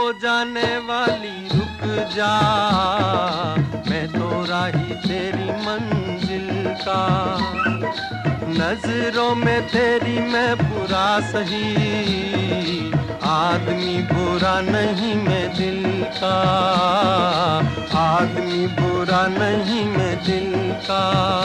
ओ जाने वाली रुक जा, मैं तो राही तेरी मंजिल का। नजरों में तेरी मैं बुरा सही, आदमी बुरा नहीं मैं दिल का, आदमी बुरा नहीं मैं दिल का।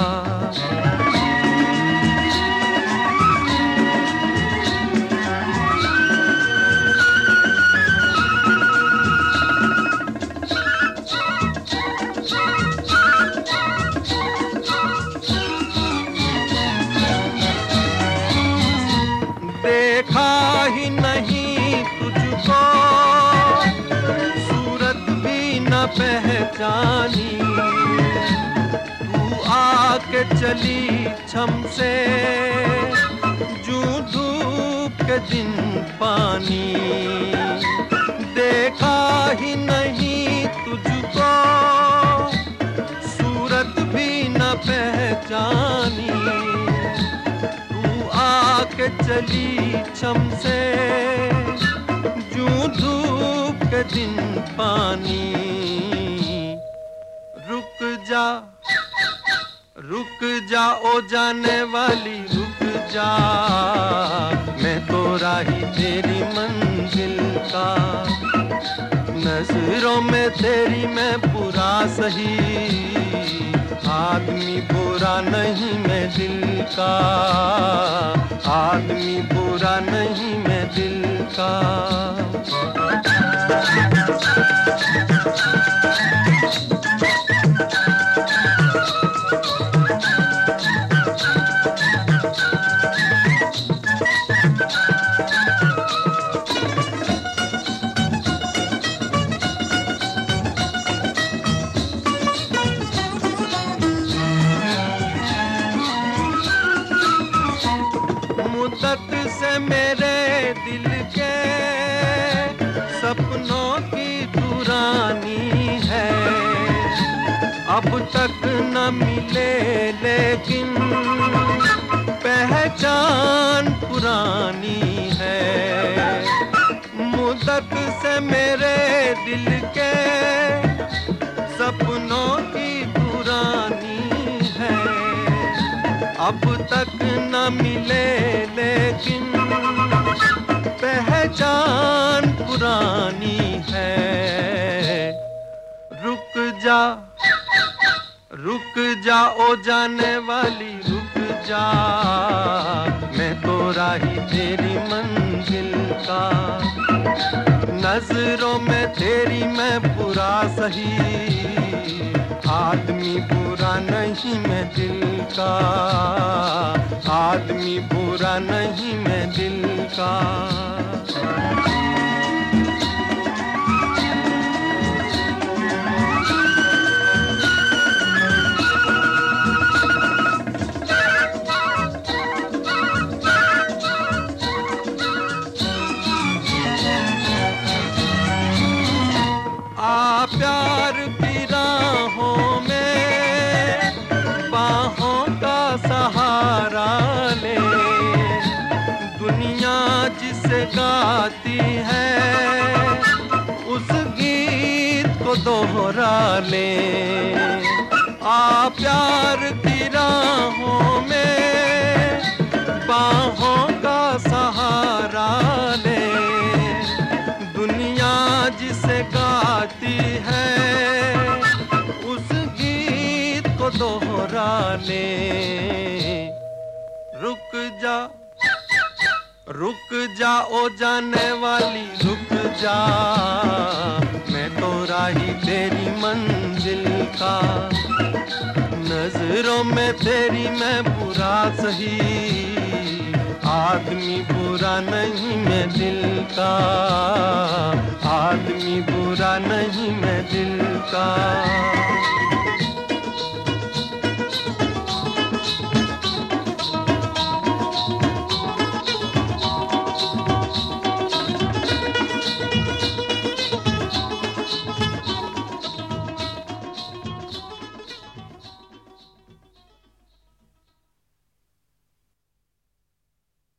देखा ही नहीं तुझको, सूरत भी न पहचानी, तू आके चली छम से, जूं धूप के दिन पानी। देखा ही नहीं तुझको, सूरत भी न पहचानी, के चली छम से, जूं धूप के दिन पानी। रुक जा ओ जाने वाली रुक जा, मैं तो राही तेरी मंजिल का। नजरों में तेरी मैं बुरा सही, आदमी बुरा नहीं मैं दिल का, आदमी बुरा नहीं मैं दिल का। मुद्दत से मेरे दिल के सपनों की दुरानी है, अब तक न मिले लेकिन पहचान पुरानी है। मुद्दत से मेरे दिल के सपनों की दुरानी है, अब तक न मिले लेकिन पहचान पुरानी है। रुक जा ओ जाने वाली रुक जा, मैं तो राही तेरी मंजिल का। नजरों में तेरी मैं बुरा सही, आदमी बुरा नहीं मैं दिल का, आदमी बुरा नहीं मैं दिल का। आ प्यार की राहों में बाहों का सहारा ले, दुनिया जिसे गाती है उस गीत को दोहरा ले। आ प्यार की राहों में बाहों का सहारा ले, दुनिया जिसे गाती है उस गीत को दोहरा ले। रुक जा ओ जाने वाली रुक जा, मैं तो राही तेरी मंजिल का। नजरों में तेरी मैं बुरा सही, आदमी बुरा नहीं मैं दिल का, आदमी बुरा नहीं मैं दिल का।